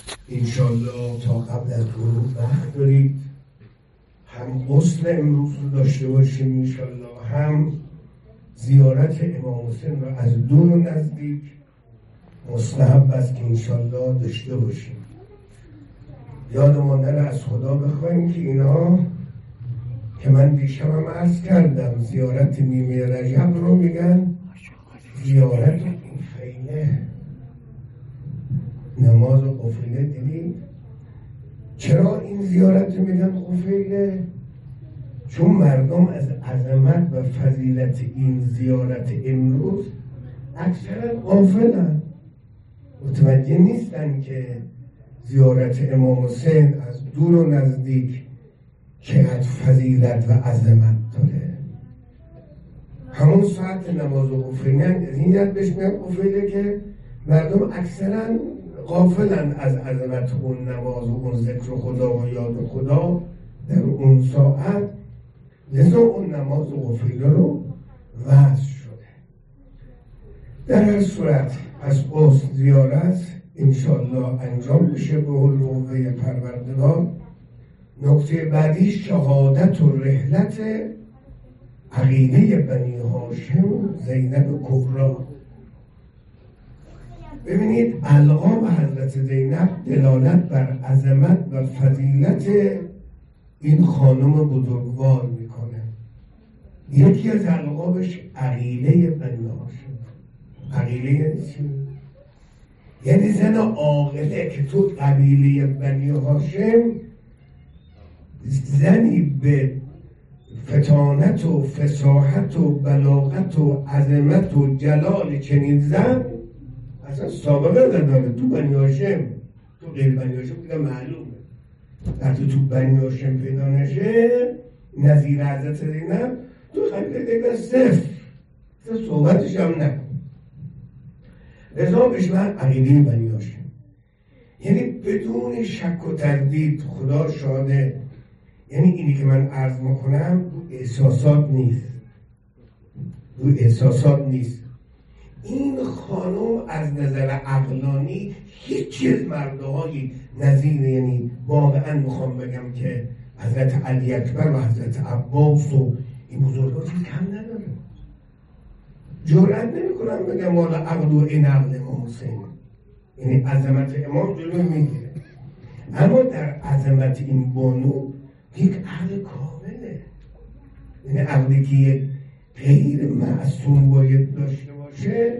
انشالله تا قبل از غروب وقت دارید، هم غسل امروز رو داشته باشیم انشالله، هم زیارت امام حسین رو از دور و نزدیک مستحب است که انشالله داشته باشیم. یادمان نره از خدا بخوایم که اینا که من دیشبم عرض کردم زیارت نیمه رجب رو میگن زیارت این فیله، نماز قفیله. دیدید چرا این زیارت میگن قفیله؟ چون مردم از عظمت و فضیلت این زیارت امروز اکثرا غافلن، متوجه نیستن که زیارت امام حسین از دور و نزدیک چقدر فضیلت و عظمت داره. همون ساعت نماز قفیله زینت بهش میگن قفیله که مردم اکثرا غافلن از عظمت اون نماز و اون ذکر خدا و یاد خدا در اون ساعت، لذا اون نماز قفیله رو وضع شده. در هر صورت از قصد زیارت انشالله انجام بشه به حول قوه پروردگار. نکته بعدی شهادت و رحلت عقیله بنی هاشم زینب کبری. ببینید القاب حضرت زینب دلالت بر عظمت و فضیلت این خانم بزرگوار میکنه. یکی از القابش عقیله بنی هاشم. عقیله یعنی چی؟ یعنی زن عاقله که تو قبیله بنی هاشم زنی به فتانت و فصاحت و بلاغت و عظمت و جلال چنین زن اصلا سابقه نداره. تو بنی هاشم، تو غیر بنی هاشم دیگه معلومه، وقتی تو بنی هاشم پیدا نشه نظیر حضرت زینب تو قبیله دیگه صفر صحبتش هم نکن. رضا بهش من عقیده بنی هاشم، یعنی بدون شک و تردید خدا شاهده. یعنی اینی که من عرض میکنم رو احساسات نیست، این خانم از نظر عقلانی هیچ چیز مردهایی نظیر، یعنی واقعا میخوام بگم که حضرت علی اکبر و حضرت عباس و این بزرگان چیز کم نداره. جرئت نمیکنم بگم والا عقل و این عقل امام حسین، یعنی عظمت امام جلوه میگیره، اما در عظمت این بانو یک عقل کامله. یعنی عقلی که یک غیر معصوم باید داشته باشه،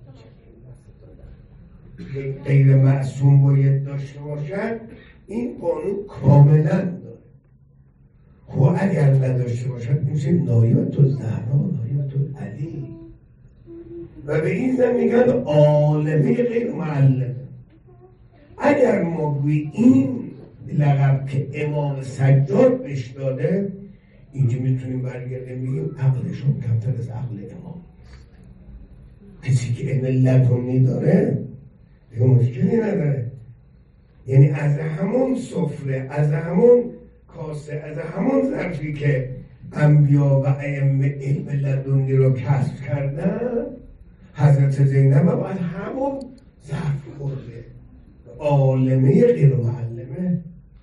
غیر معصوم باید داشته باشد، این بانو کاملا داره. خب اگر نداشته باشد میشه نایبت الزهرا، نایبت العلی. و به این زن میگن عالمه غیر معلمه. اگر ما روی این لقب که امام سجاد بهش داده اینجا میتونیم برگردیم بگیم عقلشون کمتر از عقل امام نیست. کسی که علم لدنی داره دیگه مشکلی نداره، یعنی از همون سفره، از همون کاسه، از همون ظرفی که انبیا و ائمه علم لدنی رو کسب کردن، حضرت زینب باید همون ظرف خورده. عالمه غیر معلمه،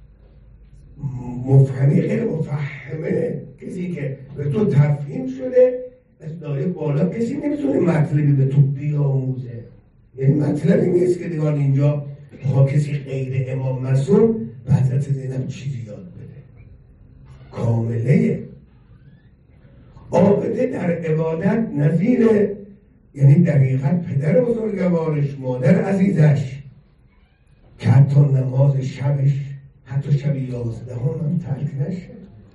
مفهمی غیر مفهمه، کسی که به تو تفهیم شده از دایه بالا کسی نمیتونه مطلبی به تو بیاموزه. یعنی مطلبی نیست که دیگه اینجا بخواه کسی غیر امام معصوم به حضرت زینب چیزی یاد بده. کامله عابده در عبادت نظیر، یعنی دقیقاً پدر بزرگوارش، مادر عزیزش که حتی نماز شبش حتی شب 11 هم ترک نشه.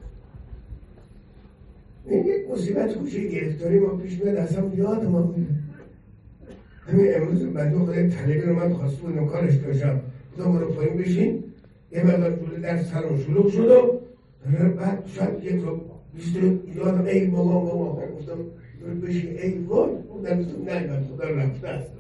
این یک مصیبت کوچه گرفتاری ما پیش میاد، اصلا یاد ما میره. همین امروز بنده خدا طلبی رو من خواسته بودم کارش داشتم، گفتم برو پایین بشین، یه مقدار جلوی در سرم شلوغ شد و بعد شاید یک رو 20 یادم ای بابا گفتم برو بشین، ای وای بودم نه من خدا رفته است.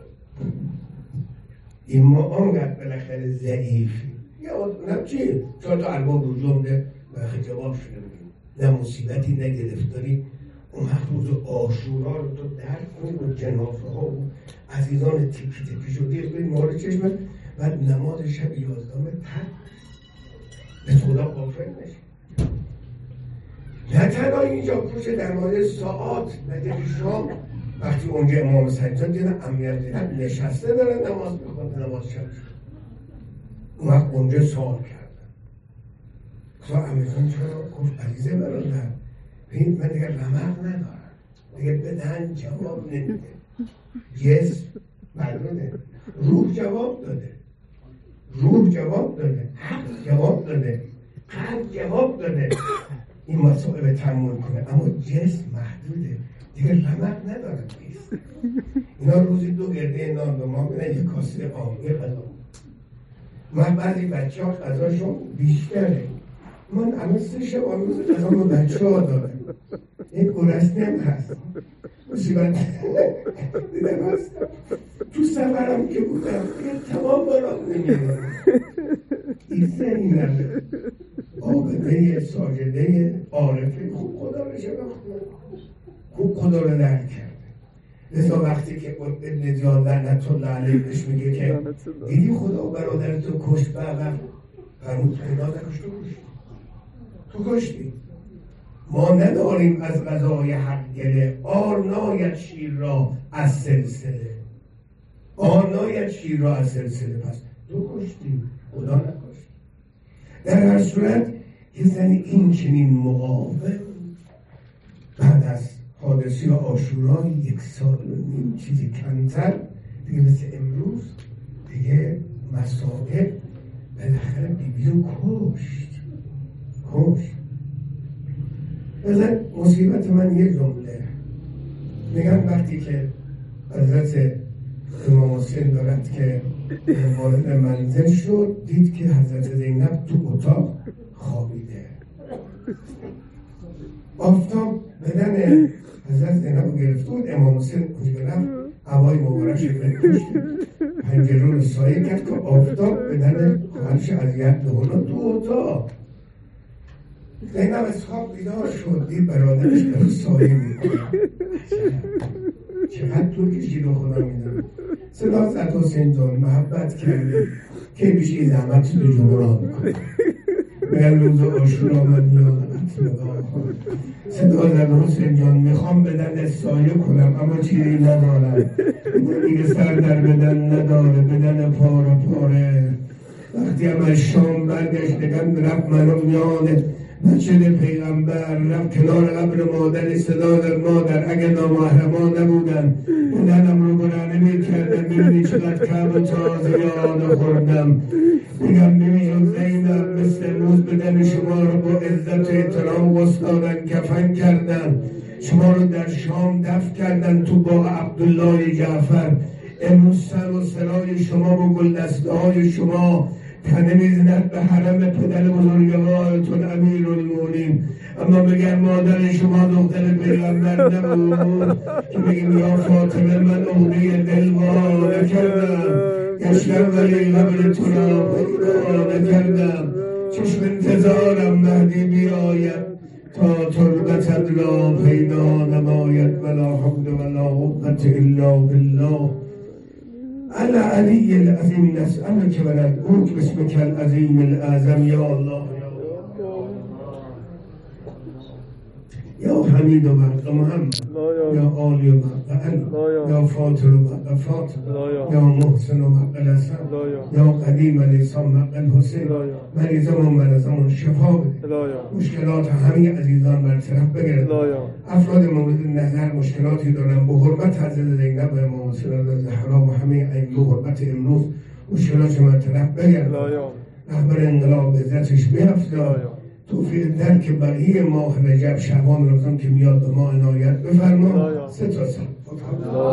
این ما آنقدر بالاخره ضعیفی یا اونم چی؟ چون تو ارباب رجوع ده و جواب شده بگیم نه مصیبتی نه گرفتاری. اون روز عاشورا رو تو درک کنی و جنازه ها و عزیزان تیپی تیپی شده کنی مال چشمت بعد نماز شب 11 ترک به خدا غافل نشه. نه تنها اینجا پوشه در مورد ساعات نجد شام وقتی اونجا امام سجاد دیدن امنیت دیدن نشسته دارن نماز میخوند، نماز شب شد. اون وقت اونجا سوال کردن خدا امیرخان چرا؟ گفت عزیز برادر ببین من دیگه رمق ندارم دیگه بدن جواب نمیده، جسم معلومه، روح جواب داده، روح جواب داده، حق جواب داده، قلب جواب داده این مسائل تحمل کنه، اما جسم محدوده دیگه رمق ندارم نیست. اینا روزی 2 گرده نان به ما میدن، یک کاسه آب، یه غذا. من بعضی بچه ها غذاشون بیشتره، من الان 3 شب روز غذا با بچه ها دارم، یک گرسنه هم هست مصیبت دیدم هستم تو سفرم که بودم یه تمام برام نمیدونم ایسته این نده آبده ساجده عارفه خوب خدا رو شناخته، خوب خدا رو درک کرده. لذا وقتی که ابن زیاد لعنت الله علیه بهش میگه که دیدی خدا برادر تو کشت بعد فرمود خدا نکشت، تو کشتی. ما نداریم از غذای حق گله، آر ناید شیر را از سلسله، آر ناید شیر را از سلسله، پس تو کشتی خدا نکشت. در هر صورت یه زنی این چنین مقاوم بعد از حادثه عاشورا 1.5 سال چیزی کمتر دیگه مثل امروز دیگه مصائب بالاخره بیبی رو کشت. مثلا مصیبت من یه جمله میگن وقتی که حضرت امام حسین دارد که وارد منزل شد دید که حضرت زینب تو اتاق خوابیده، آفتاب بدن حضرت زینب رو گرفته بود، امام حسین کجا رفت هوای مبارک شکل پشت پنجره رو سایه کرد که آفتاب بدن خواهرش اذیت نکنه تو اتاق. زینب از خواب بیدار شد دید برادرش داره سایه میکنه، چقدر طول کشید و خدا میدونه. صدا زد حسین جان محبت کردی که بیشی زحمت رو جبران کنه، میگن روز عاشورا من میادمت نگاه کنم. صدا زد حسین جان میخوام بدن سایه کنم اما چیزی ندارم، دیگه سر در بدن نداره، بدن پاره پاره. وقتی هم از شام برگشت نگم رفت منو میاد مسجد پیغمبر، رفت کنار قبر مادر، صدا در مادر اگه نامحرمان نبودن بدنم رو برهنه میکردن، میبینی چقدر کم و تازه یاد خوردم. میگم ببینید زینب مثل امروز بدن شما رو با عزت و احترام گستادن، کفن کردن، شما رو در شام دفن کردن تو باغ عبدالله جعفر. امروز سر و سرای شما و گلدسته های شما تنه میزند به حرم پدر بزرگوارتون امیرالمومنین، اما بگم مادر شما دختر پیغمبر نبود که بگیم یا فاطمه من عقده دل وا نکردم، گشتم ولی قبر تو را پیدا نکردم، چشم انتظارم مهدی بیاید تا تربتت را پیدا نماید، ولا حمد ولا قوة الا بالله. العلی العظیم نسألک و ندعوک باسمک العظیم الاعظم یا الله یا حمید و برق محمد یا آلی و برق علی یا فاطر و برق فاطر یا محسن و برق الحسن یا قدیم لیسان برق الحسین. مریضمون مرضمون شفا بده، مشکلات همه عزیزان برطرف بگرد. افراد مورد نظر مشکلاتی دارن به حرمت حضرت زینب و امام حسین الزهرا و همه ائمه و حرمت امروز مشکلات برطرف بگرد. رهبر انقلاب عزتش بیفزا، توفیق درک بقیه ماه رجب شعبان رمضان که میاد به ما عنایت بفرما. 3 تا سال